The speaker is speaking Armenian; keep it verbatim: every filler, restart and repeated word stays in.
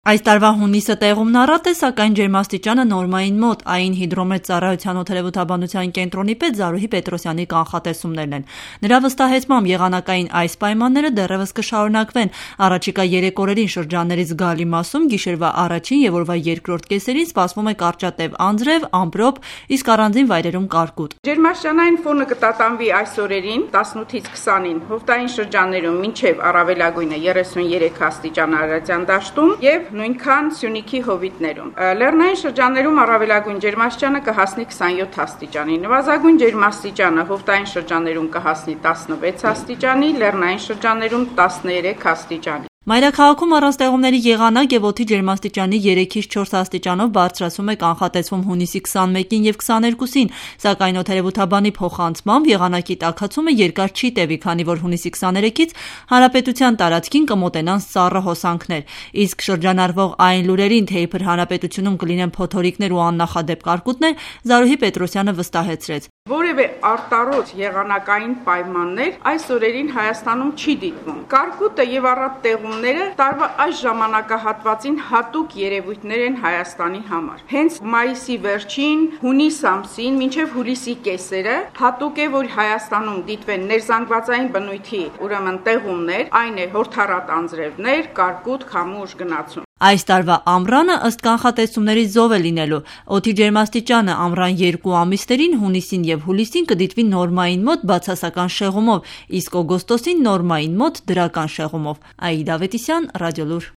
Այս տարվա հունիսը տեղումն առատ է, սակայն ջերմաստիճանը նորմային մոտ, այն հիդրոմետ ծառայության օդերևութաբանության կենտրոնի պետ Զարուհի Պետրոսյանի կանխատեսումներն են։ Նրա վստահեցմամբ եղանակային այս պայմանները դեռևս կշարունակվեն առաջիկա երեք օրերին շրջանների զգալի մասում գիշերվա առաջին և օրվա երկրորդ կեսերին սպասվում է կարճատև անձրև, ամպրոպ, իսկ առանձին վայրերում կարկուտ։ Ջերմաստիճանային ֆոնը կտատանվի այս օրերին տասնութից քսանին հովտային շրջաններում մինչև առավելագույնը երեսուններեք աստիճան արարատյան դաշտում և նույնքան Սյունիքի հովիտներում։ Լեռնային շրջաններում առավելագույն ջերմաստիճանը կհասնի քսանյոթ աստիճանի, նվազագույն ջերմաստիճանը հովտային շրջաններում կհասնի տասնվեց աստիճանի, լեռնային շրջաններում տասներեք աստիճանի։ Մայրաքաղաքում առանց տեղումների եղանակ և օդի ջերմաստիճանի երեքից չորս աստիճանով բարձրացում է կանխատեսվում հունիսի քսանմեկին և քսաներկուսին, սակայն օդերևութաբանի փոխանցմամբ եղանակի տաքացումը երկար չի տևի, քանի որ հունիսի քսաներեքից հանրապետության տարածքին կմոտենան սառը հոսանքներ, իսկ շրջանառվող այն լուրերին, թե իբր հանրապետությունում կլինեն փոթորիկներ ու աննախադեպ կարկուտներ, Զարուհի Պետրոսյանը վստահեցրեց. Որևէ արտառոց եղանակային պայմաններ այս օրերին Հայաստանում չի դիտվում։ Կարկուտը և առատ տեղումները տարվա այս ժամանակահատվածին հատուկ երևույթներ են Հայաստանի համար։ Հենց մայիսի վերջին, հունիս ամսին, մինչև հուլիսի կեսերը հատուկ է, որ Հայաստանում դիտվեն ներզանգվածային բնույթի ուրեմն տեղումներ, այն է հորդառատ անձրևներ, կարկուտ, քամու ուժգնացում։ Այս տարվա ամռանը ըստ կանխատեսումների զով է լինելու։ Օդի ջերմաստիճանը ամռան երկու ամիսներին հունիսին և հուլիսին կդիտվի նորմային մոտ բացասական շեղումով, իսկ օգոստոսին նորմային մոտ դրական շեղումով։ Աիդա Ավետիսյան, Ռադիոլուր։